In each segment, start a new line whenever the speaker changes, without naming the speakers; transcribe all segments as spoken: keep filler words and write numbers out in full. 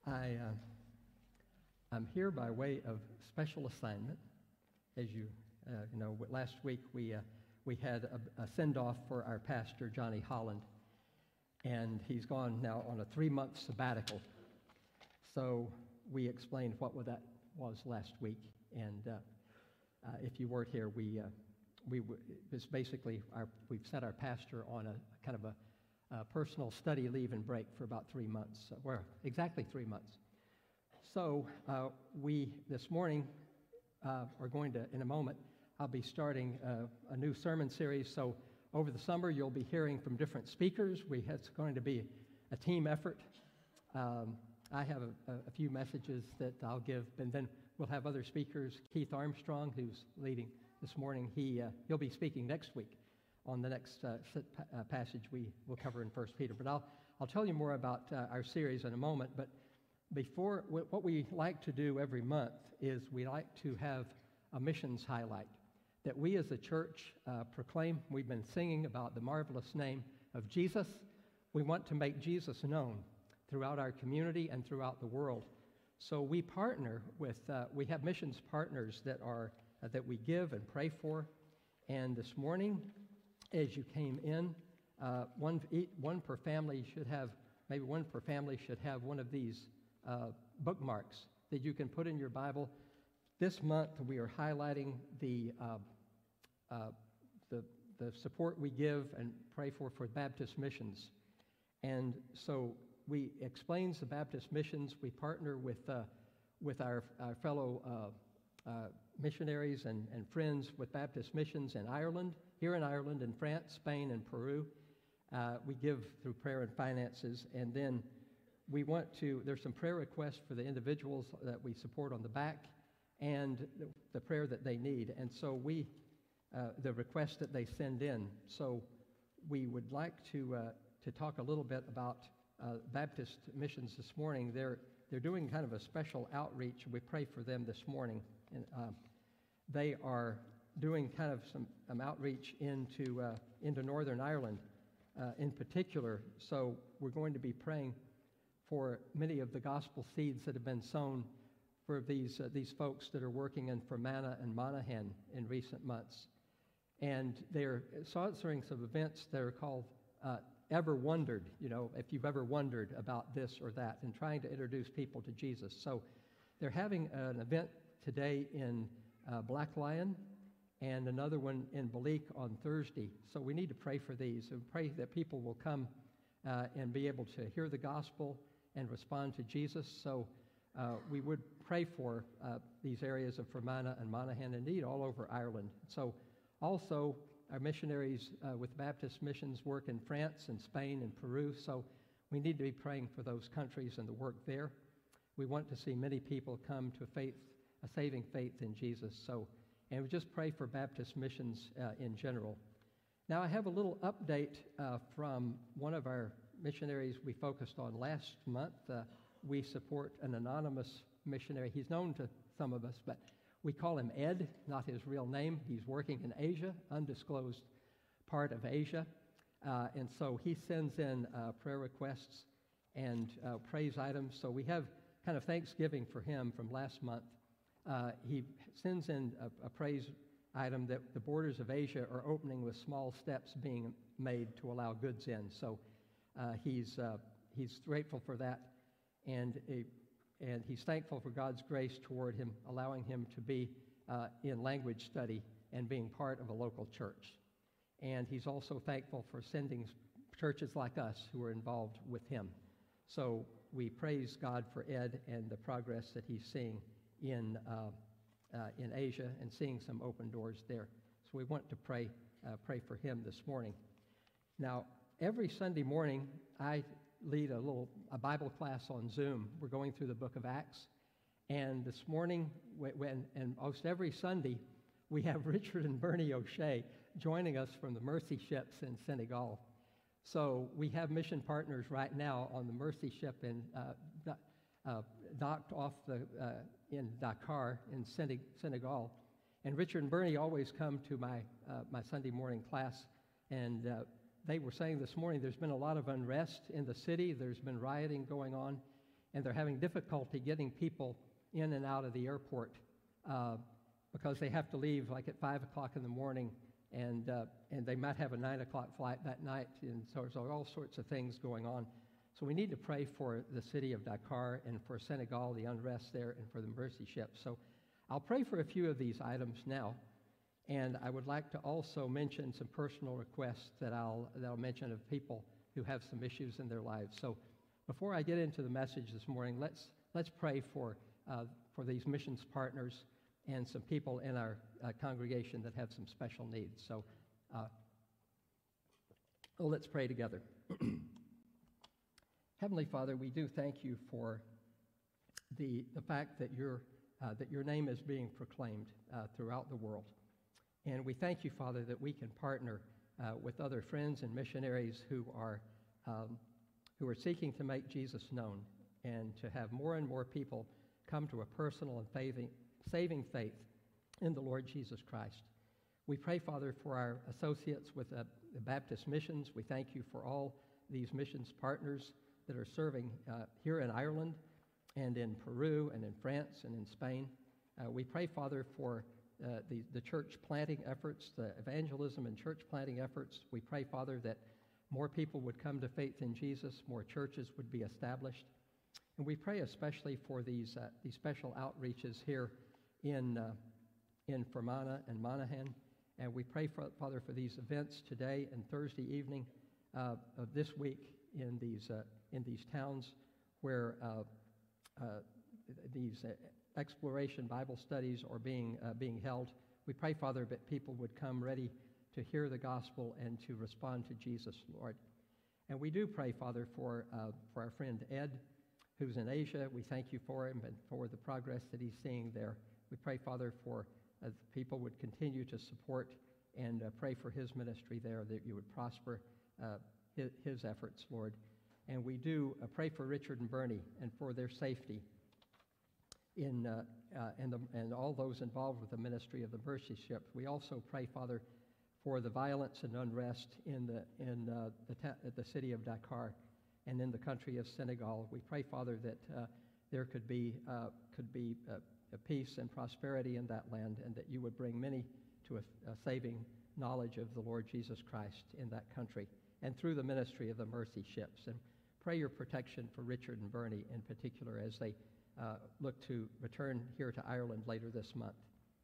I, uh, I'm here by way of special assignment. As you, uh, you know, last week we, uh, we had a, a send-off for our pastor, Johnny Holland, and he's gone now on a three-month sabbatical. So we explained what that was last week, and uh, uh, if you weren't here, we, uh, we w- it's basically our, we've set our pastor on a kind of a Uh, personal study leave and break for about three months, so, well, exactly three months. So uh, we, this morning, uh, are going to, in a moment, I'll be starting uh, a new sermon series. So over the summer, you'll be hearing from different speakers. We, it's going to be a team effort. Um, I have a, a few messages that I'll give, and then we'll have other speakers. Keith Armstrong, who's leading this morning, he, uh, he'll be speaking next week on the next uh, uh, passage we will cover in First Peter. But I'll, I'll tell you more about uh, our series in a moment. But before, what we like to do every month is we like to have a missions highlight that we as a church uh, proclaim. We've been singing about the marvelous name of Jesus. We want to make Jesus known throughout our community and throughout the world. So we partner with, uh, we have missions partners that are, uh, that we give and pray for. And this morning, as you came in, uh, one, one per family should have, maybe one per family should have one of these uh, bookmarks that you can put in your Bible. This month we are highlighting the, uh, uh, the, the support we give and pray for for Baptist missions. And so we explains the Baptist missions. We partner with, uh, with our, our fellow uh, uh, missionaries and, and friends with Baptist missions in Ireland, here in Ireland, in France, Spain, and Peru. Uh, we give through prayer and finances, and then we want to, there's some prayer requests for the individuals that we support on the back, and the, the prayer that they need. And so we, uh, the requests that they send in. So we would like to, uh, to talk a little bit about uh, Baptist missions this morning. They're, they're doing kind of a special outreach. We pray for them this morning. And uh, they are doing kind of some um, outreach into uh, into Northern Ireland uh, in particular. So we're going to be praying for many of the gospel seeds that have been sown for these uh, these folks that are working in Fermanagh and Monaghan in recent months. And they're sponsoring some events that are called uh, Ever Wondered, you know, if you've ever wondered about this or that, and trying to introduce people to Jesus. So they're having an event today in uh, Black Lion, and another one in Balik on Thursday. So we need to pray for these and pray that people will come uh, and be able to hear the gospel and respond to Jesus. So uh, we would pray for uh, these areas of Fermanagh and Monaghan, indeed all over Ireland. So also our missionaries uh, with Baptist missions work in France and Spain and Peru. So we need to be praying for those countries and the work there. We want to see many people come to faith, a saving faith in Jesus. So And we just pray for Baptist missions uh, in general. Now, I have a little update uh, from one of our missionaries we focused on last month. Uh, we support an anonymous missionary. He's known to some of us, but we call him Ed, not his real name. He's working in Asia, undisclosed part of Asia. Uh, and so he sends in uh, prayer requests and uh, praise items. So we have kind of thanksgiving for him from last month. Uh, he sends in a, a praise item that the borders of Asia are opening with small steps being made to allow goods in. So uh, he's uh, he's grateful for that, and a, and he's thankful for God's grace toward him, allowing him to be uh, in language study and being part of a local church. And he's also thankful for sending churches like us who are involved with him. So we praise God for Ed and the progress that he's seeing in uh, uh, in Asia and seeing some open doors there. So we want to pray uh, pray for him this morning. Now, every Sunday morning, I lead a little a Bible class on Zoom. We're going through the book of Acts. And this morning, when, and almost every Sunday, we have Richard and Bernie O'Shea joining us from the Mercy ships in Senegal. So we have mission partners right now on the Mercy ship in uh, uh, docked off the uh, in Dakar in Senegal. And Richard and Bernie always come to my uh, my Sunday morning class, and uh, they were saying this morning there's been a lot of unrest in the city. There's been rioting going on, and they're having difficulty getting people in and out of the airport uh, because they have to leave like at five o'clock in the morning, and uh, and they might have a nine o'clock flight that night, and so there's all sorts of things going on. So we need to pray for the city of Dakar and for Senegal, the unrest there, and for the Mercy ship. So I'll pray for a few of these items now, and I would like to also mention some personal requests that I'll, that I'll mention of people who have some issues in their lives. So before I get into the message this morning, let's, let's pray for, uh, for these missions partners and some people in our uh, congregation that have some special needs. So uh, well, let's pray together. Heavenly Father, we do thank you for the, the fact that your, uh, that your name is being proclaimed uh, throughout the world. And we thank you, Father, that we can partner uh, with other friends and missionaries who are, um, who are seeking to make Jesus known and to have more and more people come to a personal and faithing, saving faith in the Lord Jesus Christ. We pray, Father, for our associates with uh, the Baptist Missions. We thank you for all these missions partners that are serving uh, here in Ireland and in Peru and in France and in Spain. Uh, we pray, Father, for uh, the, the church planting efforts, the evangelism and church planting efforts. We pray, Father, that more people would come to faith in Jesus, more churches would be established. And we pray especially for these, uh, these special outreaches here in, uh, in Fermanagh and Monaghan. And we pray, for, Father, for these events today and Thursday evening uh, of this week in these uh, in these towns where uh, uh, these uh, exploration Bible studies are being uh, being held. We pray, Father, that people would come ready to hear the gospel and to respond to Jesus, Lord. And we do pray, Father, for uh, for our friend Ed, who's in Asia. We thank you for him and for the progress that he's seeing there. We pray, Father, for uh, people would continue to support and uh, pray for his ministry there, that you would prosper uh, his, his efforts, Lord. And we do uh, pray for Richard and Bernie and for their safety in uh, uh, and, the, and all those involved with the ministry of the Mercy ship. We also pray, Father, for the violence and unrest in the in uh, the, ta- the city of Dakar and in the country of Senegal. We pray, Father, that uh, there could be uh, could be uh, a peace and prosperity in that land, and that you would bring many to a, a saving knowledge of the Lord Jesus Christ in that country, and through the ministry of the Mercy ships. And pray your protection for Richard and Bernie in particular as they uh, look to return here to Ireland later this month.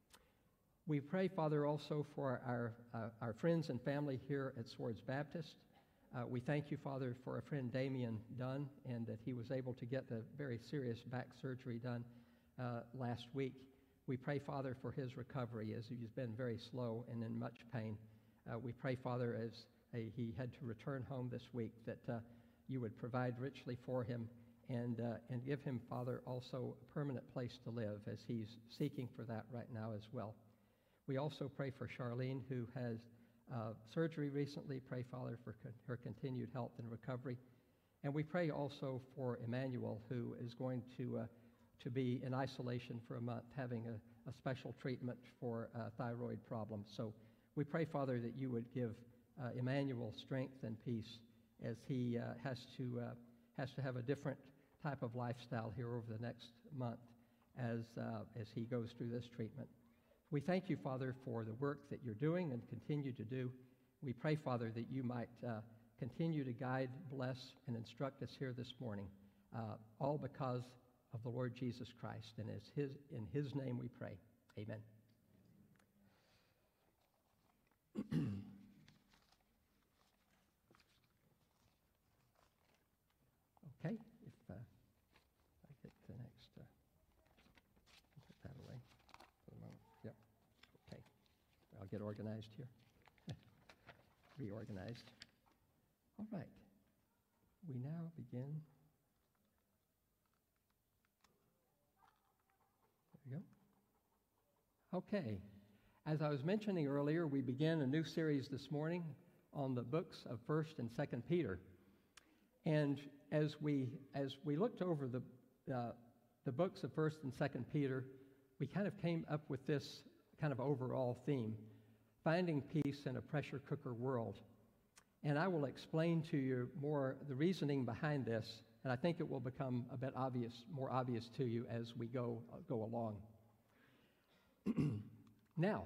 We pray, Father, also for our, uh, our friends and family here at Swords Baptist. Uh, we thank you, Father, for our friend Damien Dunn, and that he was able to get the very serious back surgery done uh, last week. We pray, Father, for his recovery as he's been very slow and in much pain. Uh, we pray, Father, as a, he had to return home this week, that uh, you would provide richly for him and, uh, and give him, Father, also a permanent place to live as he's seeking for that right now as well. We also pray for Charlene, who has uh, surgery recently. Pray, Father, for con- her continued health and recovery. And we pray also for Emmanuel, who is going to, uh, to be in isolation for a month, having a, a special treatment for uh, thyroid problems. So we pray, Father, that you would give uh, Emmanuel strength and peace as he uh, has to uh, has to have a different type of lifestyle here over the next month as uh, as he goes through this treatment. We thank you, Father, for the work that you're doing and continue to do. We pray, Father, that you might uh, continue to guide, bless, and instruct us here this morning, uh, all because of the Lord Jesus Christ. And as his, in his name we pray. Amen. Okay, if uh, I get the next, uh, put that away for the moment. Yep, okay. I'll get organized here. Reorganized. All right. We now begin. There we go. Okay. As I was mentioning earlier, we began a new series this morning on the books of First and Second Peter. And as we as we looked over the uh, the books of First and Second Peter, we kind of came up with this kind of overall theme: finding peace in a pressure cooker world. And I will explain to you more the reasoning behind this and I think it will become a bit obvious, more obvious to you as we go, uh, go along. Now,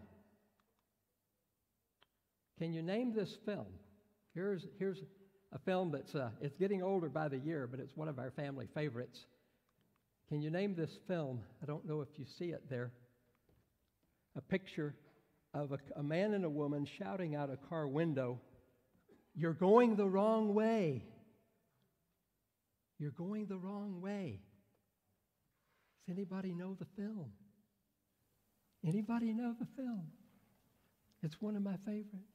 can you name this film? Here's, here's a film that's uh, it's getting older by the year, but it's one of our family favorites. Can you name this film? I don't know if you see it there. A picture of a, a man and a woman shouting out a car window, "You're going the wrong way. You're going the wrong way." Does anybody know the film? Anybody know the film? It's one of my favorites.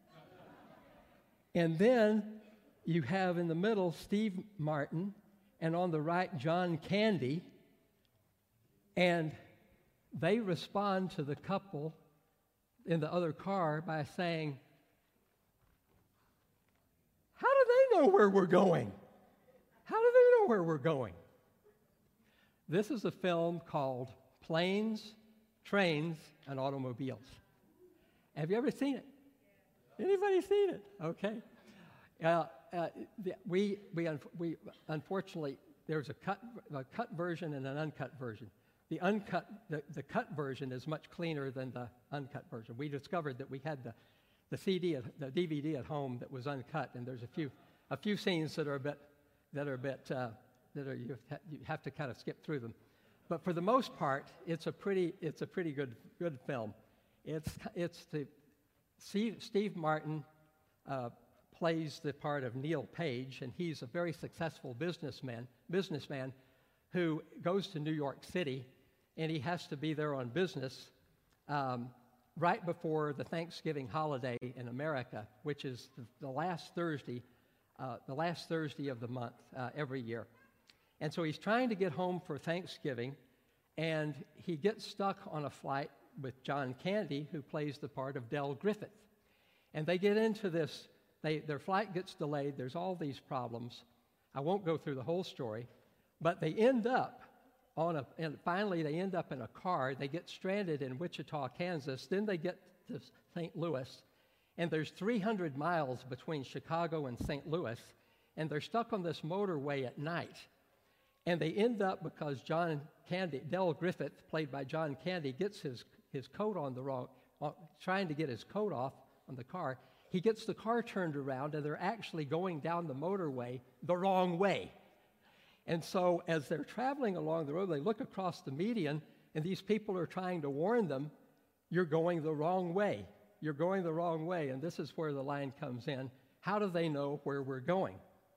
And then you have in the middle Steve Martin, and on the right John Candy, and they respond to the couple in the other car by saying, "How do they know where we're going? How do they know where we're going?" This is a film called Planes, Trains, and Automobiles. Have you ever seen it? Anybody seen it? Okay. Uh, uh, the, we, we, un- we, unfortunately, there's a cut, a cut version and an uncut version. The uncut, the, the cut version is much cleaner than the uncut version. We discovered that we had the, the C D, at, the D V D at home that was uncut, and there's a few, a few scenes that are a bit, that are a bit, uh, that are you, ha- you have to kind of skip through them. But for the most part, it's a pretty, it's a pretty good, good film. It's, it's the Steve, Steve Martin uh, plays the part of Neil Page, and he's a very successful businessman, businessman who goes to New York City, and he has to be there on business um, right before the Thanksgiving holiday in America, which is the, the last Thursday, uh, the last Thursday of the month uh, every year. And so he's trying to get home for Thanksgiving, and he gets stuck on a flight with John Candy, who plays the part of Del Griffith. And they get into this, they, their flight gets delayed, there's all these problems. I won't go through the whole story, but they end up on a, and finally they end up in a car. They get stranded in Wichita, Kansas, then they get to Saint Louis, and there's three hundred miles between Chicago and Saint Louis, and they're stuck on this motorway at night. And they end up, because John Candy, Del Griffith, played by John Candy, gets his, his coat on the wrong, uh, trying to get his coat off on the car. He gets the car turned around, and they're actually going down the motorway the wrong way. And so as they're traveling along the road, they look across the median, and these people are trying to warn them, "You're going the wrong way. You're going the wrong way." And this is where the line comes in. How do they know where we're going?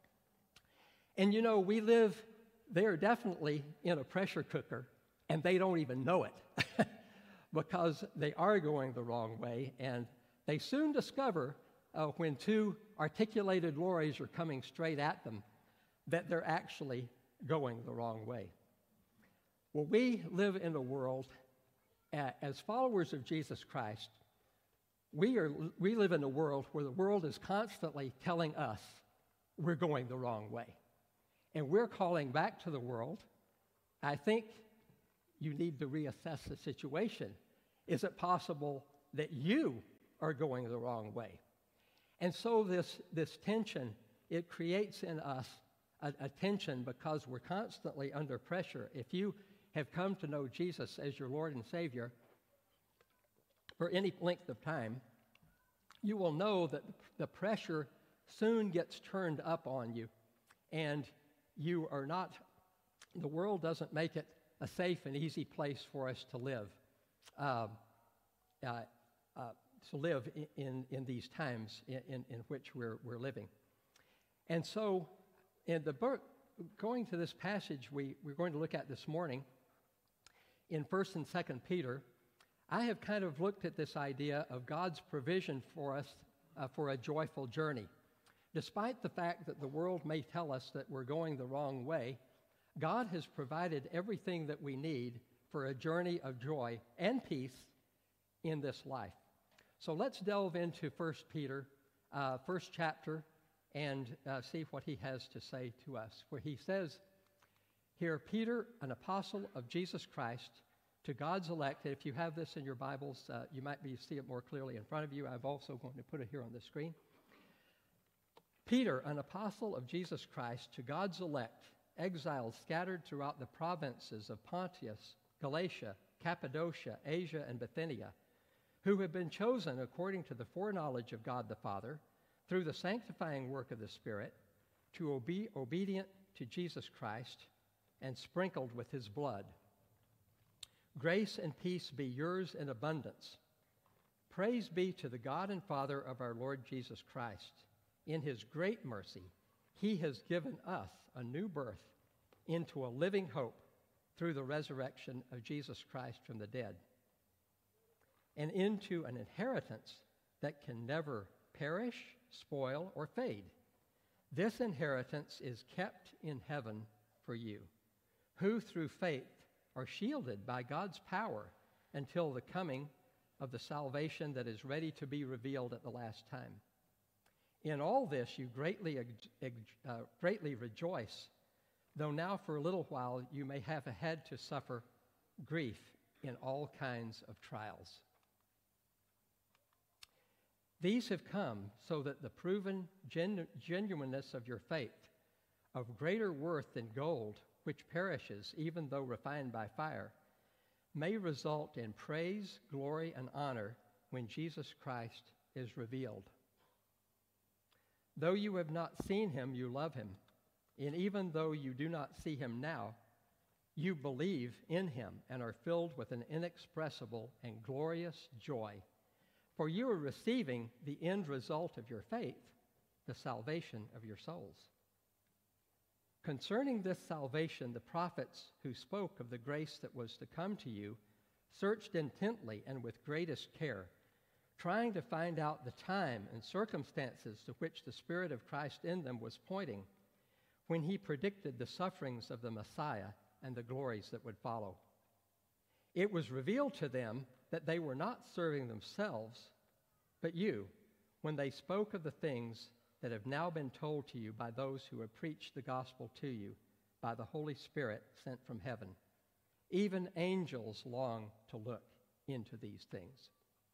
And you know, we live... They're definitely in a pressure cooker, and they don't even know it because they are going the wrong way. And they soon discover uh, when two articulated lorries are coming straight at them that they're actually going the wrong way. Well, we live in a world, uh, as followers of Jesus Christ, we, are, we live in a world where the world is constantly telling us we're going the wrong way. And we're calling back to the world, I think you need to reassess the situation. Is it possible that you are going the wrong way? And so this, this tension, it creates in us a, a tension because we're constantly under pressure. If you have come to know Jesus as your Lord and Savior for any length of time, you will know that the pressure soon gets turned up on you, and you are not, the world doesn't make it a safe and easy place for us to live, uh, uh, uh, to live in, in, in these times in, in, in which we're, we're living. And so in the book, going to this passage we, we're going to look at this morning, in First and Second Peter, I have kind of looked at this idea of God's provision for us uh, for a joyful journey. Despite the fact that the world may tell us that we're going the wrong way, God has provided everything that we need for a journey of joy and peace in this life. So let's delve into First Peter, uh, first chapter, and uh, see what he has to say to us, where he says here, "Peter, an apostle of Jesus Christ, to God's elect." And if you have this in your Bibles, uh, you might be see it more clearly in front of you. I'm also going to put it here on the screen. Peter, an apostle of Jesus Christ, to God's elect, exiles scattered throughout the provinces of Pontus, Galatia, Cappadocia, Asia, and Bithynia, who have been chosen according to the foreknowledge of God the Father, through the sanctifying work of the Spirit, to be obedient to Jesus Christ and sprinkled with his blood. Grace and peace be yours in abundance. Praise be to the God and Father of our Lord Jesus Christ. In his great mercy, he has given us a new birth into a living hope through the resurrection of Jesus Christ from the dead, and into an inheritance that can never perish, spoil, or fade. This inheritance is kept in heaven for you, who through faith are shielded by God's power until the coming of the salvation that is ready to be revealed at the last time. In all this you greatly, uh, greatly rejoice, though now for a little while you may have had to suffer grief in all kinds of trials. These have come so that the proven genu- genuineness of your faith, of greater worth than gold, which perishes even though refined by fire, may result in praise, glory, and honor when Jesus Christ is revealed. Though you have not seen him, you love him. And even though you do not see him now, you believe in him and are filled with an inexpressible and glorious joy. For you are receiving the end result of your faith, the salvation of your souls. Concerning this salvation, the prophets who spoke of the grace that was to come to you searched intently and with greatest care, trying to find out the time and circumstances to which the Spirit of Christ in them was pointing when he predicted the sufferings of the Messiah and the glories that would follow. It was revealed to them that they were not serving themselves, but you, when they spoke of the things that have now been told to you by those who have preached the gospel to you by the Holy Spirit sent from heaven. Even angels long to look into these things.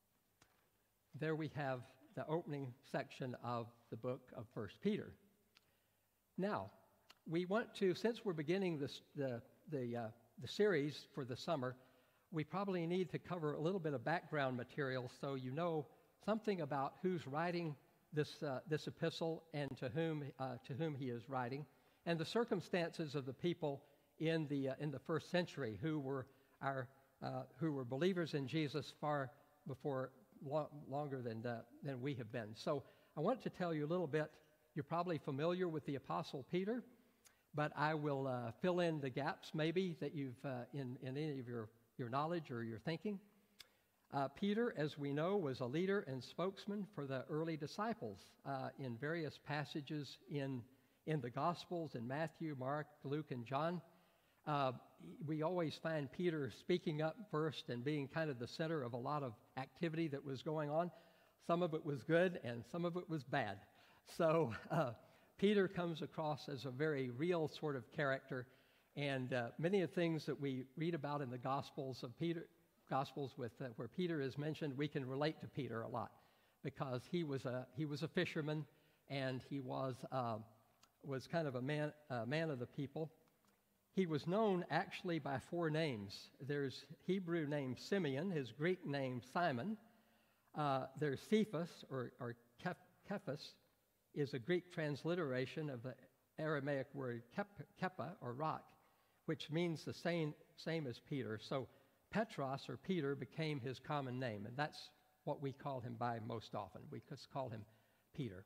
There we have the opening section of the book of First Peter. Now, we want to, since we're beginning this, the, the, uh, the series for the summer, we probably need to cover a little bit of background material so you know something about who's writing this, uh, this epistle and to whom, uh, to whom he is writing, and the circumstances of the people in the, uh, in the first century who were, our, uh, who were believers in Jesus far before Lo- longer than, uh, than we have been. So I want to tell you a little bit. You're probably familiar with the Apostle Peter, but I will uh, fill in the gaps maybe that you've, uh, in, in any of your, your knowledge or your thinking. Uh, Peter, as we know, was a leader and spokesman for the early disciples uh, in various passages in, in the Gospels, in Matthew, Mark, Luke, and John. Uh, we always find Peter speaking up first and being kind of the center of a lot of activity that was going on. Some of it was good and some of it was bad. So uh, Peter comes across as a very real sort of character, and uh, many of the things that we read about in the Gospels of Peter, Gospels with uh, where Peter is mentioned, we can relate to Peter a lot because he was a he was a fisherman and he was uh, was kind of a man a man of the people. He was known actually by four names. There's Hebrew name Simeon, his Greek name Simon. Uh, there's Cephas, or, or Cephas, is a Greek transliteration of the Aramaic word kepa, or rock, which means the same, same as Peter. So Petros, or Peter, became his common name, and that's what we call him by most often. We just call him Peter.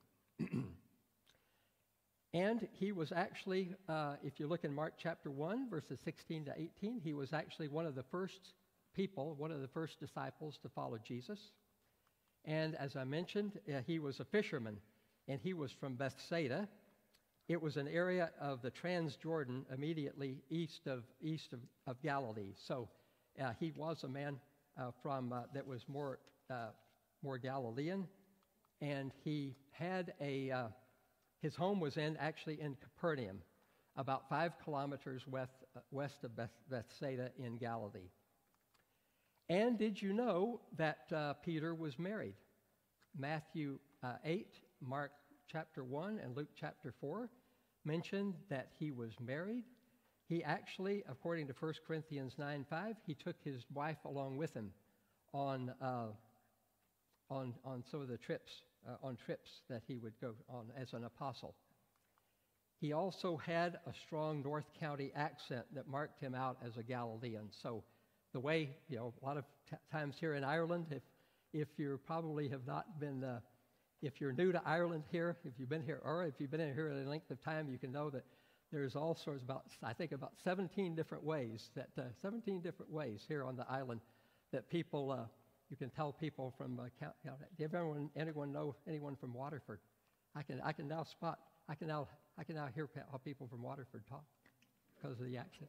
And he was actually, uh, if you look in Mark chapter one, verses sixteen to eighteen, he was actually one of the first people, one of the first disciples to follow Jesus. And as I mentioned, uh, he was a fisherman, and he was from Bethsaida. It was an area of the Transjordan immediately east of east of, of Galilee. So uh, he was a man uh, from uh, that was more uh, more Galilean, and he had a uh, his home was in actually in Capernaum, about five kilometers west uh, west of Beth- Bethsaida in Galilee. And did you know that uh, Peter was married? Matthew uh, eight, Mark chapter one and Luke chapter four mention that he was married. He actually, according to First Corinthians nine five, he took his wife along with him on uh, on on some of the trips uh, on trips that he would go on as an apostle. He also had a strong North County accent that marked him out as a Galilean. So the way, you know, a lot of t- times here in Ireland, if if you probably have not been, uh, if you're new to Ireland here, if you've been here, or if you've been in here a length of time, you can know that there's all sorts about, I think about seventeen different ways that, uh, seventeen different ways here on the island that people, uh, you can tell people from, uh, count, count, do everyone, anyone know anyone from Waterford? I can, I can now spot, I can now, I can now hear how people from Waterford talk because of the accent.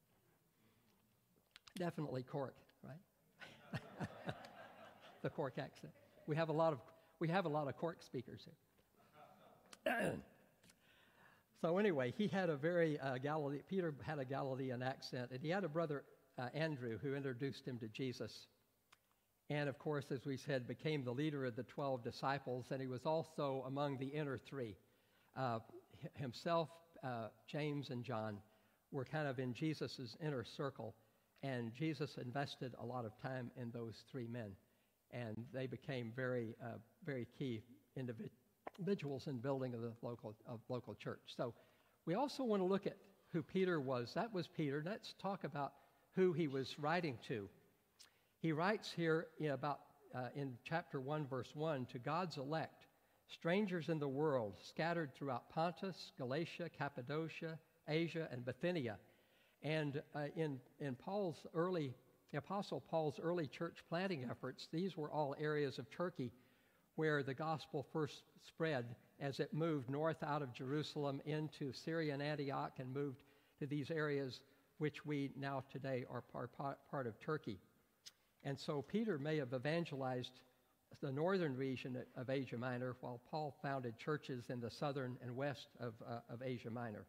Definitely Cork, right? The Cork accent. We have a lot of, we have a lot of Cork speakers here. So anyway, he had a very, uh, Galilee, Peter had a Galilean accent, and he had a brother, uh, Andrew, who introduced him to Jesus. And of course, as we said, became the leader of the twelve disciples, and he was also among the inner three. Uh, himself, uh, James, and John were kind of in Jesus' inner circle, and Jesus invested a lot of time in those three men, and they became very, uh, very key individuals. individuals in building of the local of local church. So we also want to look at who Peter was. That was Peter. Let's talk about who he was writing to. He writes here in about uh, in chapter one, verse one, to God's elect, strangers in the world, scattered throughout Pontus, Galatia, Cappadocia, Asia, and Bithynia. And uh, in in Paul's early, the Apostle Paul's early church planting efforts, these were all areas of Turkey where the gospel first spread as it moved north out of Jerusalem into Syrian Antioch and moved to these areas which we now today are part, part of Turkey. And so Peter may have evangelized the northern region of Asia Minor, while Paul founded churches in the southern and west of, uh, of Asia Minor.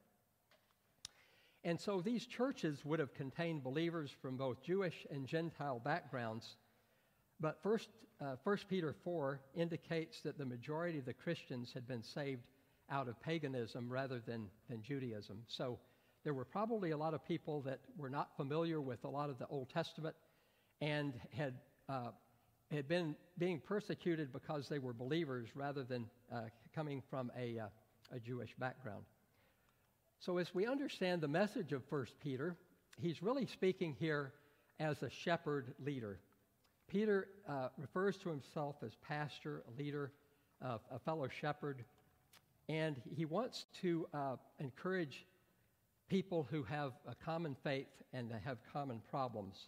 And so these churches would have contained believers from both Jewish and Gentile backgrounds. But first, uh, First Peter four indicates that the majority of the Christians had been saved out of paganism rather than, than Judaism. So there were probably a lot of people that were not familiar with a lot of the Old Testament and had uh, had been being persecuted because they were believers rather than uh, coming from a, uh, a Jewish background. So as we understand the message of First Peter, he's really speaking here as a shepherd leader. Peter uh, refers to himself as pastor, a leader, uh, a fellow shepherd, and he wants to uh, encourage people who have a common faith and have common problems.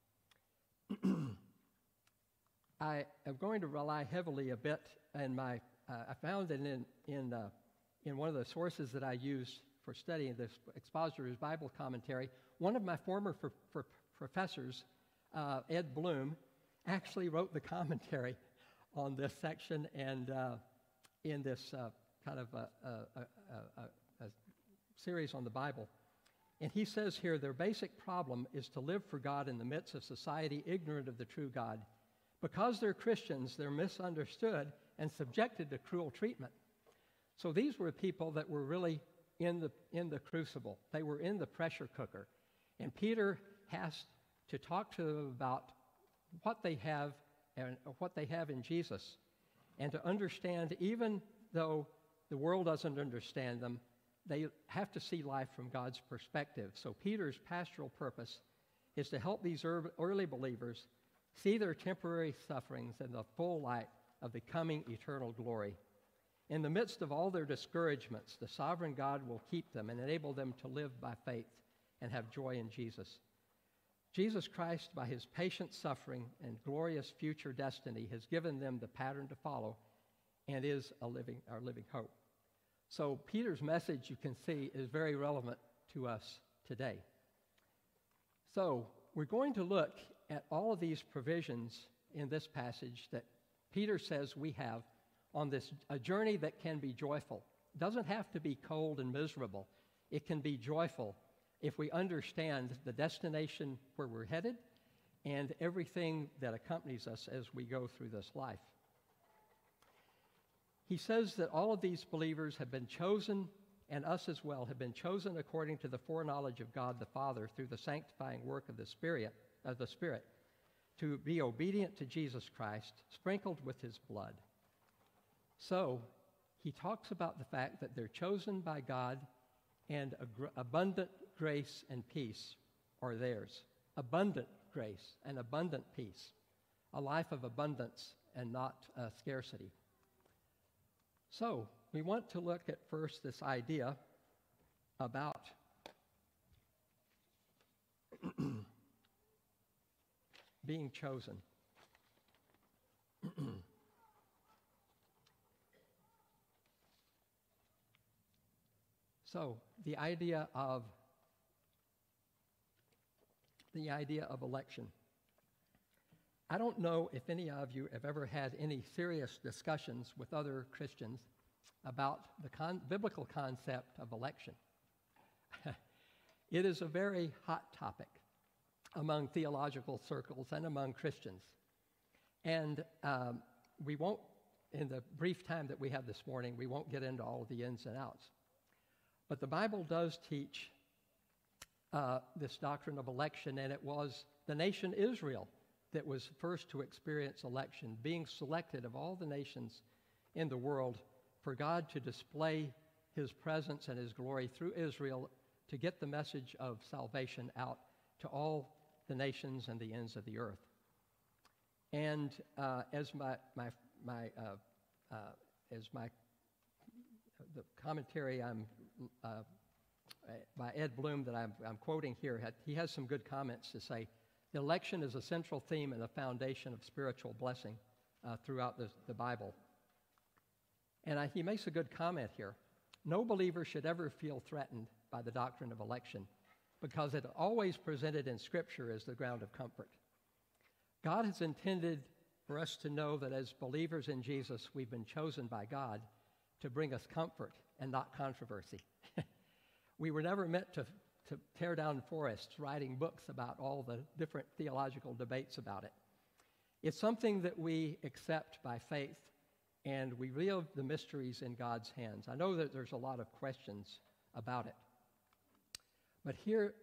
I am going to rely heavily a bit, and my uh, I found that in in uh, in one of the sources that I use for studying this Expositor's Bible commentary, one of my former for, for professors, uh, Ed Bloom, actually wrote the commentary on this section and uh, in this uh, kind of a, a, a, a, a series on the Bible. And he says here, their basic problem is to live for God in the midst of society ignorant of the true God. Because they're Christians, they're misunderstood and subjected to cruel treatment. So these were people that were really in the, in the crucible. They were in the pressure cooker. And Peter has to talk to them about what they have and what they have in Jesus, and to understand, even though the world doesn't understand them, they have to see life from God's perspective. So Peter's pastoral purpose is to help these early believers see their temporary sufferings in the full light of the coming eternal glory. In the midst of all their discouragements, the sovereign God will keep them and enable them to live by faith and have joy in Jesus. Jesus Christ, by his patient suffering and glorious future destiny, has given them the pattern to follow and is a living, our living hope. So Peter's message, you can see, is very relevant to us today. So we're going to look at all of these provisions in this passage that Peter says we have on this a journey that can be joyful. It doesn't have to be cold and miserable. It can be joyful if we understand the destination where we're headed and everything that accompanies us as we go through this life. he says that all of these believers have been chosen, and us as well, have been chosen according to the foreknowledge of God the Father through the sanctifying work of the Spirit, of the Spirit, to be obedient to Jesus Christ, sprinkled with his blood. So, he talks about the fact that they're chosen by God, and gr- abundant grace and peace are theirs. Abundant grace and abundant peace. A life of abundance and not uh, scarcity. So, we want to look at first this idea about being chosen. So, the idea of the idea of election. I don't know if any of you have ever had any serious discussions with other Christians about the con- biblical concept of election. It is a very hot topic among theological circles and among Christians. And um, we won't, in the brief time that we have this morning, we won't get into all of the ins and outs. But the Bible does teach uh, this doctrine of election, and it was the nation Israel that was first to experience election, being selected of all the nations in the world for God to display his presence and his glory through Israel to get the message of salvation out to all the nations and the ends of the earth. And uh, as my my my uh, uh, as my the commentary I'm uh, by Ed Bloom that I'm, I'm quoting here, had, he has some good comments to say. The election is a central theme and a foundation of spiritual blessing uh, throughout the, the Bible. And I, he makes a good comment here. No believer should ever feel threatened by the doctrine of election because it always presented in Scripture as the ground of comfort. God has intended for us to know that as believers in Jesus, we've been chosen by God to bring us comfort and not controversy. We were never meant to, to tear down forests writing books about all the different theological debates about it. It's something that we accept by faith, and we leave the mysteries in God's hands. I know that there's a lot of questions about it. But here,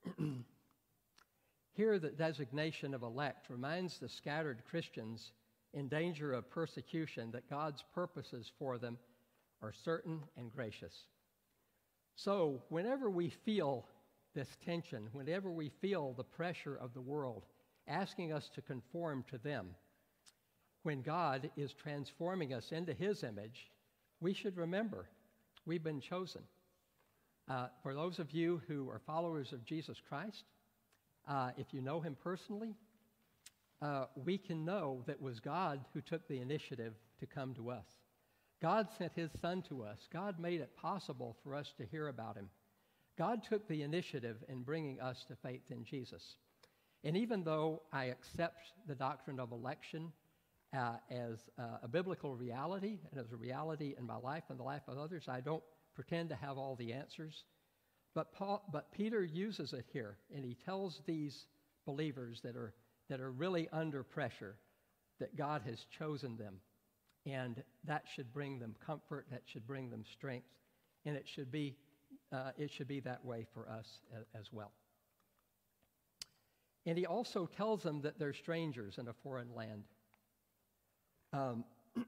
here the designation of elect reminds the scattered Christians in danger of persecution that God's purposes for them are certain and gracious. So whenever we feel this tension, whenever we feel the pressure of the world asking us to conform to them, when God is transforming us into his image, we should remember we've been chosen. Uh, for those of you who are followers of Jesus Christ, uh, if you know him personally, uh, we can know that it was God who took the initiative to come to us. God sent his son to us. God made it possible for us to hear about him. God took the initiative in bringing us to faith in Jesus. And even though I accept the doctrine of election uh, as uh, a biblical reality and as a reality in my life and the life of others, I don't pretend to have all the answers. But Paul, but Peter uses it here, and he tells these believers that are that are really under pressure that God has chosen them. And that should bring them comfort, that should bring them strength, and it should be, uh, it should be that way for us a, as well. And he also tells them that they're strangers in a foreign land. Um,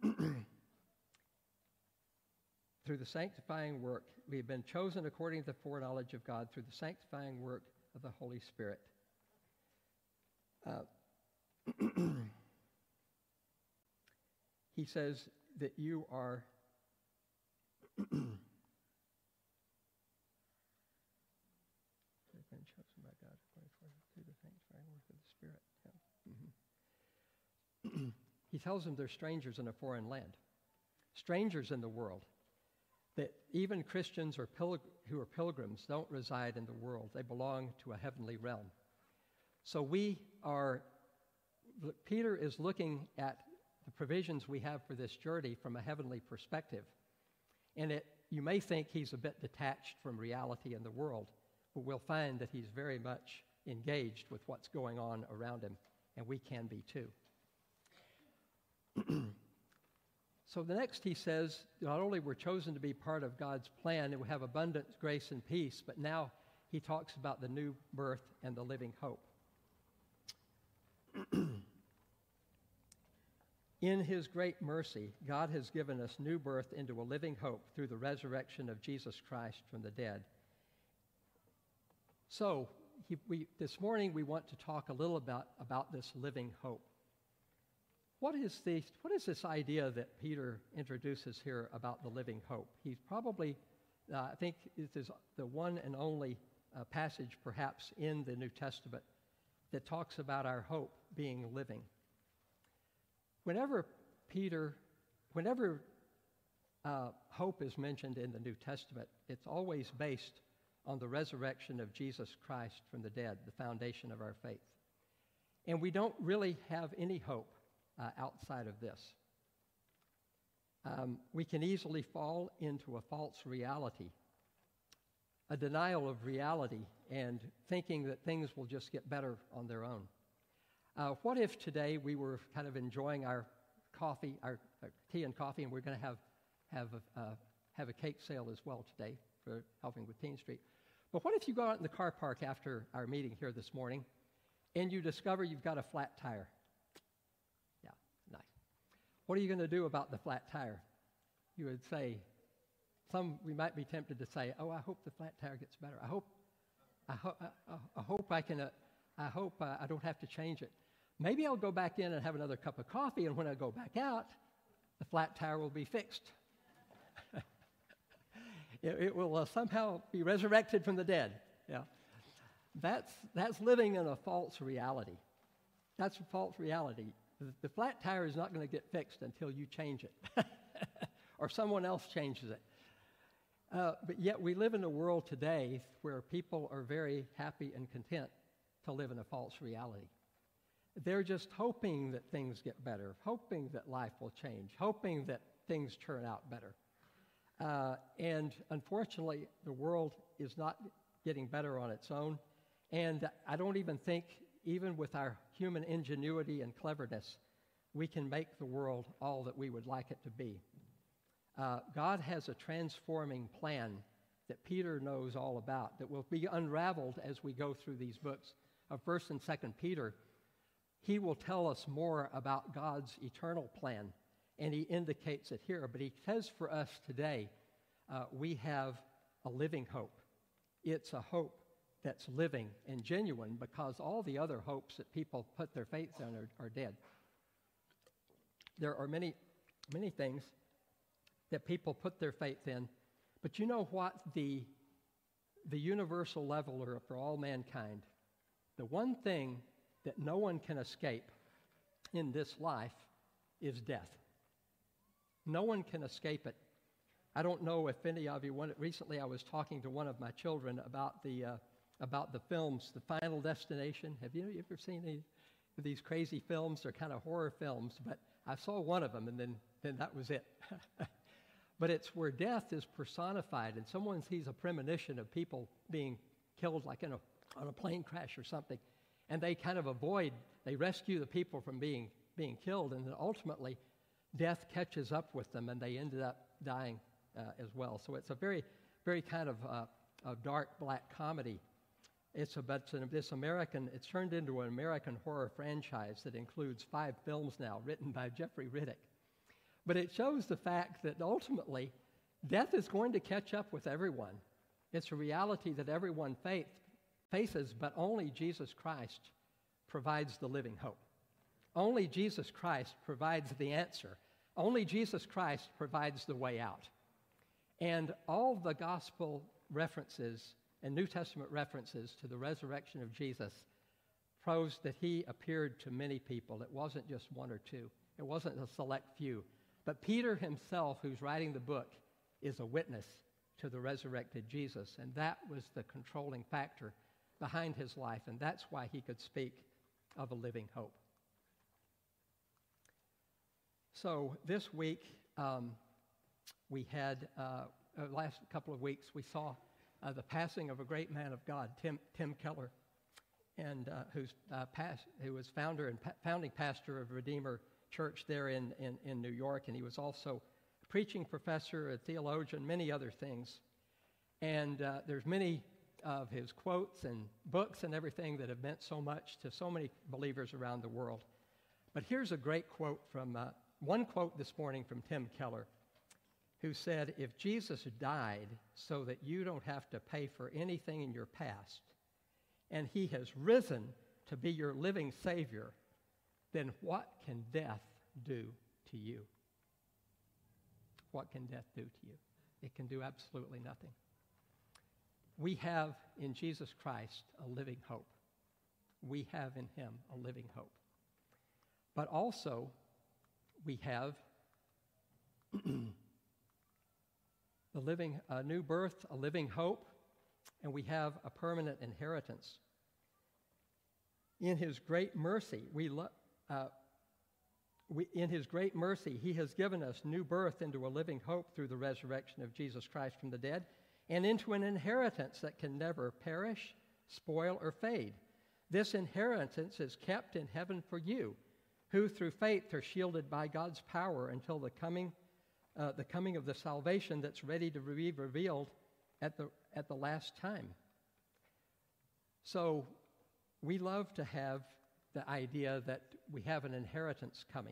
through the sanctifying work, we have been chosen according to the foreknowledge of God through the sanctifying work of the Holy Spirit. Uh, He says that you are been chosen by God through the sanctifying work of the Spirit. Yeah. Mm-hmm. He tells them they're strangers in a foreign land, strangers in the world, that even Christians or pilgr- who are pilgrims don't reside in the world. They belong to a heavenly realm. So we are, Peter is looking at the provisions we have for this journey from a heavenly perspective. And it, you may think he's a bit detached from reality in the world, but we'll find that he's very much engaged with what's going on around him, and we can be too. So the next he says, not only we're chosen to be part of God's plan and we have abundant grace and peace, but now he talks about the new birth and the living hope. In his great mercy, God has given us new birth into a living hope through the resurrection of Jesus Christ from the dead. So he, we, this morning we want to talk a little about, about this living hope. What is, the, what is this idea that Peter introduces here about the living hope? He's probably, uh, I think this is the one and only uh, passage perhaps in the New Testament that talks about our hope being living. Whenever Peter, whenever uh, hope is mentioned in the New Testament, it's always based on the resurrection of Jesus Christ from the dead, the foundation of our faith. And we don't really have any hope uh, outside of this. Um, we can easily fall into a false reality, a denial of reality, and thinking that things will just get better on their own. Uh, what if today we were kind of enjoying our coffee, our, our tea and coffee, and we're going to have have a, uh, have a cake sale as well today for helping with Teen Street. But what if you go out in the car park after our meeting here this morning, and you discover you've got a flat tire? Yeah, nice. What are you going to do about the flat tire? You would say, some we might be tempted to say, "Oh, I hope the flat tire gets better. I hope, I, ho- I, I hope I can." Uh, I hope uh, I don't have to change it. Maybe I'll go back in and have another cup of coffee, and when I go back out, the flat tire will be fixed. it, it will uh, somehow be resurrected from the dead. Yeah, that's that's living in a false reality. That's a false reality. The, the flat tire is not going to get fixed until you change it, or someone else changes it. Uh, but yet we live in a world today where people are very happy and content to live in a false reality. They're just hoping that things get better, hoping that life will change, hoping that things turn out better. Uh, and unfortunately, the world is not getting better on its own. And I don't even think, even with our human ingenuity and cleverness, we can make the world all that we would like it to be. Uh, God has a transforming plan that Peter knows all about that will be unraveled as we go through these books of First and Second Peter. He will tell us more about God's eternal plan, and he indicates it here. But he says for us today, uh, we have a living hope. It's a hope that's living and genuine, because all the other hopes that people put their faith in are, are dead. There are many, many things that people put their faith in, but you know what? The, the universal leveler for all mankind, the one thing that no one can escape in this life is death. No one can escape it. I don't know if any of you, one, recently I was talking to one of my children about the, uh, about the films, The Final Destination. Have you, you ever seen any of these crazy films? They're kind of horror films, but I saw one of them, and then, then that was it. But it's where death is personified, and someone sees a premonition of people being killed, like in a, on a plane crash or something, and they kind of avoid, they rescue the people from being, being killed, and then ultimately death catches up with them, and they ended up dying uh, as well. So it's a very, very kind of uh, a dark black comedy. It's about this American, it's turned into an American horror franchise that includes five films now, written by Jeffrey Riddick. But it shows the fact that ultimately, death is going to catch up with everyone. It's a reality that everyone faith, faces, but only Jesus Christ provides the living hope. Only Jesus Christ provides the answer. Only Jesus Christ provides the way out. And all the gospel references and New Testament references to the resurrection of Jesus proves that he appeared to many people. It wasn't just one or two. It wasn't a select few. But Peter himself, who's writing the book, is a witness to the resurrected Jesus. And that was the controlling factor behind his life. And that's why he could speak of a living hope. So this week, um, we had, uh, uh, last couple of weeks, we saw uh, the passing of a great man of God, Tim, Tim Keller, and uh, who's uh, past, who was founder and pa- founding pastor of Redeemer church there in, in, in New York, and he was also a preaching professor, a theologian, many other things. And uh, there's many of his quotes and books and everything that have meant so much to so many believers around the world. But here's a great quote from, uh, one quote this morning from Tim Keller, who said, "If Jesus died so that you don't have to pay for anything in your past, and he has risen to be your living Savior, then what can death do to you?" What can death do to you? It can do absolutely nothing. We have in Jesus Christ a living hope. We have in him a living hope. But also, we have the living, a new birth, a living hope, and we have a permanent inheritance. In his great mercy, we, lo- uh, we in his great mercy, he has given us new birth into a living hope through the resurrection of Jesus Christ from the dead, and into an inheritance that can never perish, spoil, or fade. This inheritance is kept in heaven for you, who through faith are shielded by God's power until the coming, uh, the coming of the salvation that's ready to be revealed at the, at the last time. So we love to have the idea that we have an inheritance coming.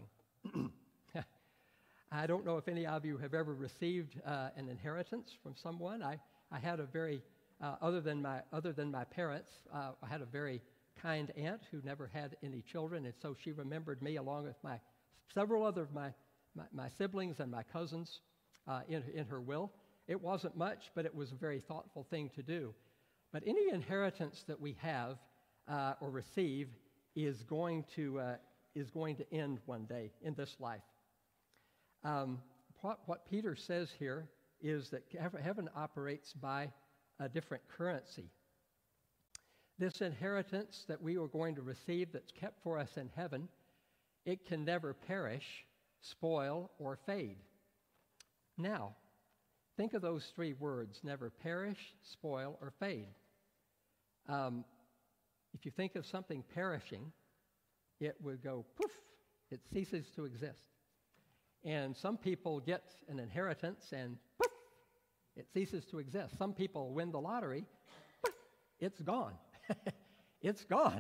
I don't know if any of you have ever received uh, an inheritance from someone. I, I had a very, uh, other than my other than my parents, uh, I had a very kind aunt who never had any children, and so she remembered me along with my several other of my, my, my siblings and my cousins uh, in, in her will. It wasn't much, but it was a very thoughtful thing to do. But any inheritance that we have uh, or receive is going to uh, is going to end one day in this life. Um, what, what Peter says here is that heaven operates by a different currency. This inheritance that we are going to receive that's kept for us in heaven, it can never perish, spoil, or fade. Now, think of those three words, never perish, spoil, or fade. Um, if you think of something perishing, it would go poof, it ceases to exist. And some people get an inheritance and poof, it ceases to exist. Some people win the lottery, poof, it's gone. It's gone.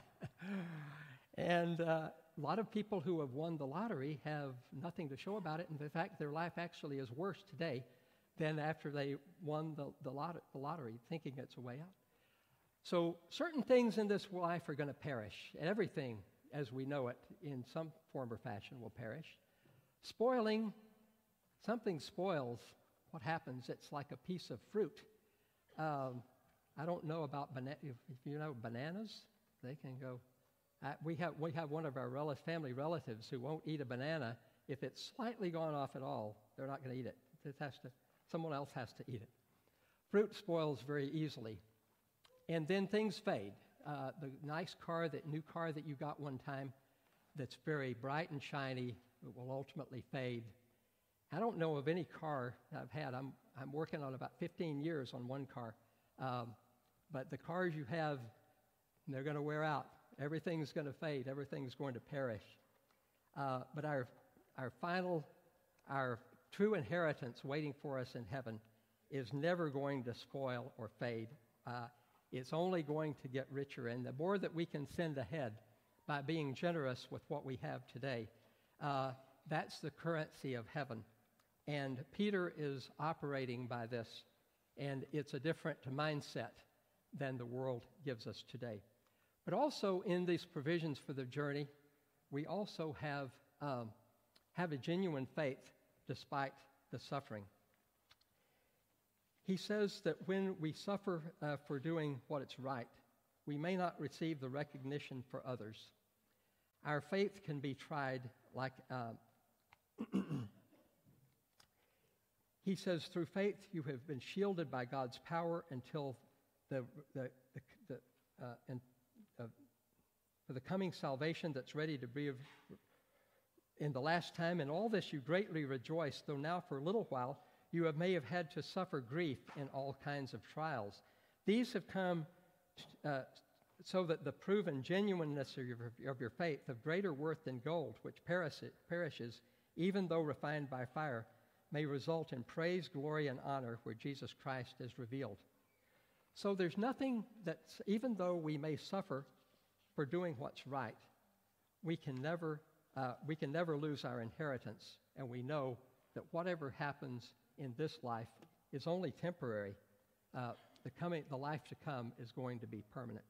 And uh, a lot of people who have won the lottery have nothing to show about it. And in fact, their life actually is worse today than after they won the, the, lot- the lottery, thinking it's a way out. So certain things in this life are going to perish. Everything as we know it in some form or fashion will perish. Spoiling, something spoils, what happens? It's like a piece of fruit. Um, I don't know about banana. If, if you know bananas, they can go. Uh, we have we have one of our rel- family relatives who won't eat a banana if it's slightly gone off at all. They're not going to eat it. It has to. Someone else has to eat it. Fruit spoils very easily, and then things fade. Uh, the nice car, that new car that you got one time, that's very bright and shiny, it will ultimately fade. I don't know of any car that I've had. I'm I'm working on about fifteen years on one car. Um, but the cars you have, they're going to wear out. Everything's going to fade. Everything's going to perish. Uh, but our our final, our true inheritance waiting for us in heaven is never going to spoil or fade. Uh, it's only going to get richer. And the more that we can send ahead by being generous with what we have today, uh, that's the currency of heaven. And Peter is operating by this. And it's a different mindset than the world gives us today. But also in these provisions for the journey, we also have, um, have a genuine faith despite the suffering. He says that when we suffer uh, for doing what is right, we may not receive the recognition for others. Our faith can be tried like... Uh, He says, through faith you have been shielded by God's power until the, the, the, the uh, and, uh, for the coming salvation that's ready to be in the last time. In all this you greatly rejoice, though now for a little while you have, may have had to suffer grief in all kinds of trials. These have come uh, so that the proven genuineness of your, of your faith, of greater worth than gold, which perishes, even though refined by fire, may result in praise, glory, and honor where Jesus Christ is revealed. So there's nothing that's, even though we may suffer for doing what's right, we can never, uh, we can never lose our inheritance, and we know that whatever happens in this life is only temporary. Uh, the coming, the life to come is going to be permanent.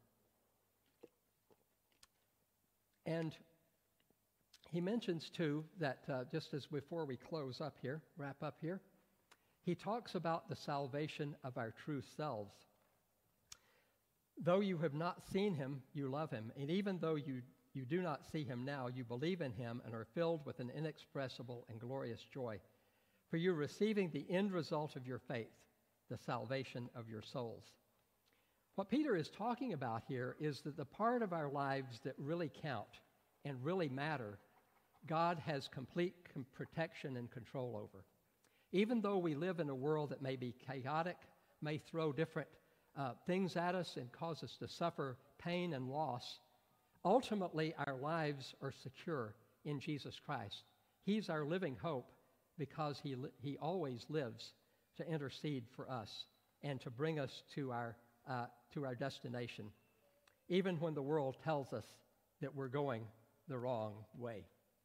And he mentions, too, that uh, just as before we close up here, wrap up here, he talks about the salvation of our true selves. Though you have not seen him, you love him. And even though you, you do not see him now, you believe in him and are filled with an inexpressible and glorious joy. For you're receiving the end result of your faith, the salvation of your souls. What Peter is talking about here is that the part of our lives that really count and really matter, God has complete com- protection and control over. Even though we live in a world that may be chaotic, may throw different uh, things at us and cause us to suffer pain and loss, ultimately our lives are secure in Jesus Christ. He's our living hope because he, li- he always lives to intercede for us and to bring us to our, uh, to our destination, even when the world tells us that we're going the wrong way.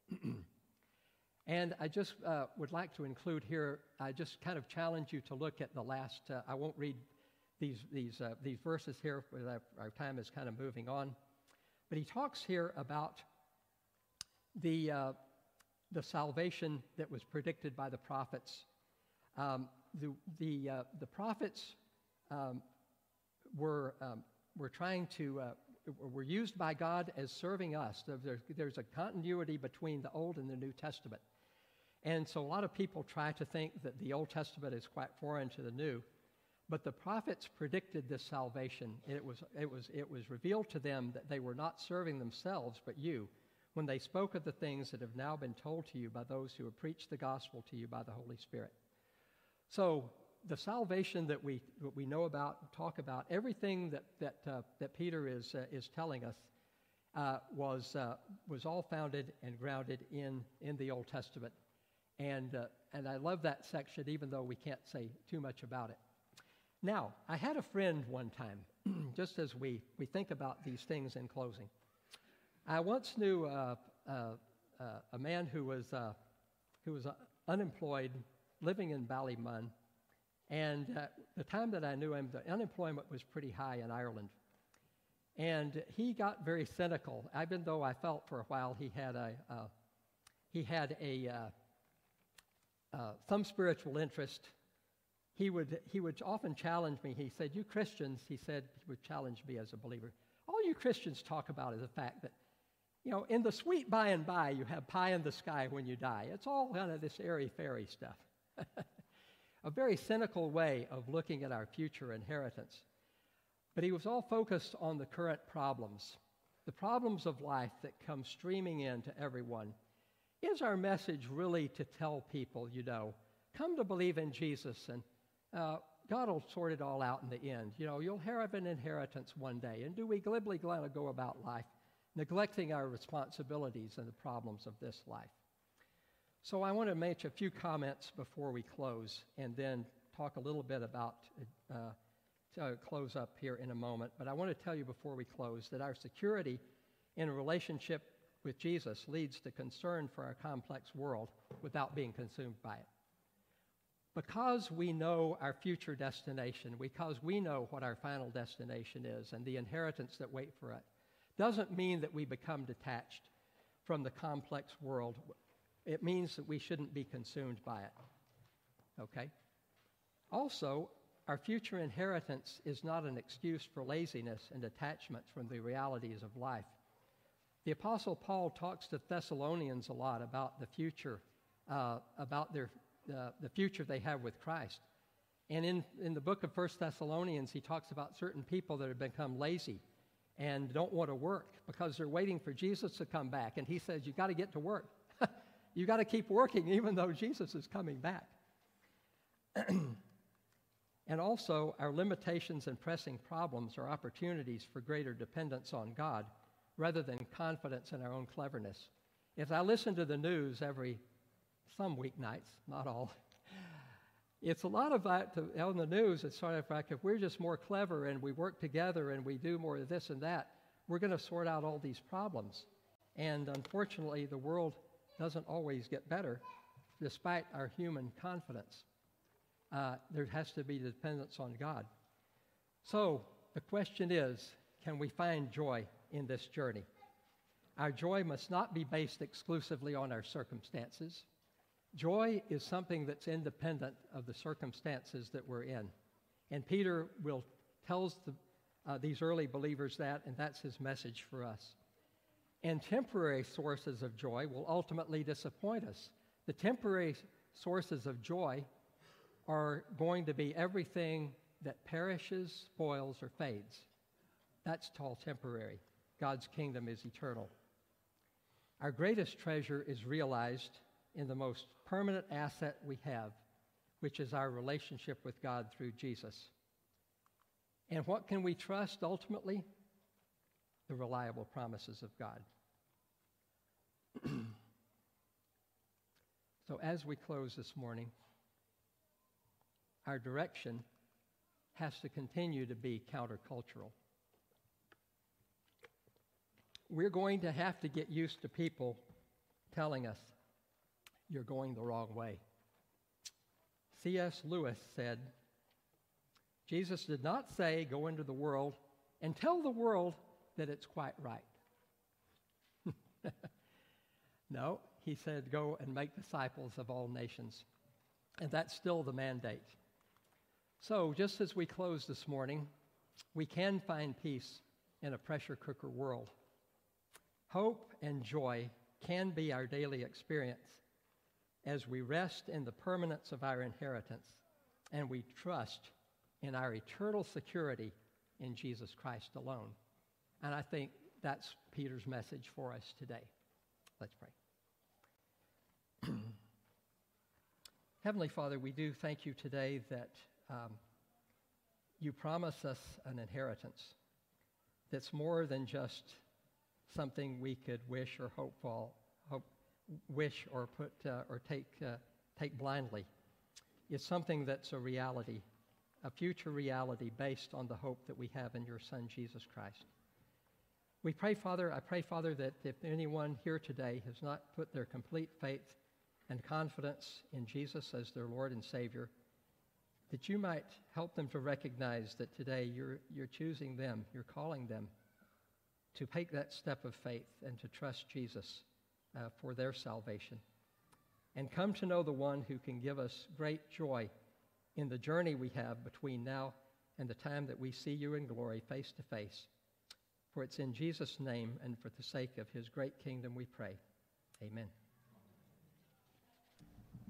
And I just uh, would like to include here, I just kind of challenge you to look at the last, uh, I won't read these, these, uh, these verses here, because our time is kind of moving on. But he talks here about the, uh, the salvation that was predicted by the prophets. Um, the, the, uh, the prophets um, were, um, were trying to, uh, were used by God as serving us. There's, there's a continuity between the Old and the New Testament. And so a lot of people try to think that the Old Testament is quite foreign to the New. But the prophets predicted this salvation. It was, it was, it was revealed to them that they were not serving themselves, but you, when they spoke of the things that have now been told to you by those who have preached the gospel to you by the Holy Spirit. So the salvation that we, that we know about, talk about, everything that, that, uh, that Peter is, uh, is telling us uh, was, uh, was all founded and grounded in, in the Old Testament. And, uh, and I love that section, even though we can't say too much about it. Now, I had a friend one time, just as we, we think about these things in closing. I once knew uh, uh, uh, a man who was, uh, who was uh, unemployed, living in Ballymun, and uh, the time that I knew him, the unemployment was pretty high in Ireland. And he got very cynical, even though I felt for a while he had a, uh, he had a uh, uh, some spiritual interest. He would, he would often challenge me. He said, you Christians, he said, he would challenge me as a believer. All you Christians talk about is the fact that, you know, in the sweet by and by, you have pie in the sky when you die. It's all kind of this airy-fairy stuff. A very cynical way of looking at our future inheritance. But he was all focused on the current problems, the problems of life that come streaming in to everyone. Is our message really to tell people, you know, come to believe in Jesus and Uh, God will sort it all out in the end. You know, you'll have an inheritance one day. And do we glibly go about life, neglecting our responsibilities and the problems of this life? So I want to make a few comments before we close, and then talk a little bit about, uh, to close up here in a moment. But I want to tell you before we close that our security in a relationship with Jesus leads to concern for our complex world without being consumed by it. Because we know our future destination, because we know what our final destination is and the inheritance that waits for us, doesn't mean that we become detached from the complex world. It means that we shouldn't be consumed by it. Okay? Also, our future inheritance is not an excuse for laziness and detachment from the realities of life. The Apostle Paul talks to Thessalonians a lot about the future, uh, about their Uh, the future they have with Christ. And in, in the book of First Thessalonians, he talks about certain people that have become lazy and don't want to work because they're waiting for Jesus to come back. And he says, you've got to get to work. You've got to keep working even though Jesus is coming back. And also, our limitations and pressing problems are opportunities for greater dependence on God rather than confidence in our own cleverness. If I listen to the news every, some weeknights, not all, it's a lot of that to, on the news. It's sort of like if we're just more clever and we work together and we do more of this and that, we're going to sort out all these problems. And unfortunately, the world doesn't always get better despite our human confidence. Uh, there has to be dependence on God. So the question is, can we find joy in this journey? Our joy must not be based exclusively on our circumstances. Joy is something that's independent of the circumstances that we're in. And Peter will tells the, uh, these early believers that, and that's his message for us. And temporary sources of joy will ultimately disappoint us. The temporary sources of joy are going to be everything that perishes, spoils, or fades. That's all temporary. God's kingdom is eternal. Our greatest treasure is realized in the most permanent asset we have, which is our relationship with God through Jesus. And what can we trust ultimately? The reliable promises of God. So as we close this morning, our direction has to continue to be countercultural. We're going to have to get used to people telling us, you're going the wrong way. C S Lewis said, Jesus did not say, go into the world and tell the world that it's quite right. No, he said, go and make disciples of all nations. And that's still the mandate. So just as we close this morning, we can find peace in a pressure cooker world. Hope and joy can be our daily experience as we rest in the permanence of our inheritance and we trust in our eternal security in Jesus Christ alone. And I think that's Peter's message for us today. Let's pray. Heavenly Father, we do thank you today that um, you promise us an inheritance that's more than just something we could wish or hope for, hope, wish or put uh, or take uh, take blindly. It's something that's a reality, a future reality based on the hope that we have in your Son, Jesus Christ. We pray, Father, I pray, Father, that if anyone here today has not put their complete faith and confidence in Jesus as their Lord and Savior, that you might help them to recognize that today you're, you're choosing them, you're calling them to take that step of faith and to trust Jesus uh, for their salvation, and come to know the one who can give us great joy in the journey we have between now and the time that we see you in glory face to face. For it's in Jesus' name and for the sake of his great kingdom we pray. Amen.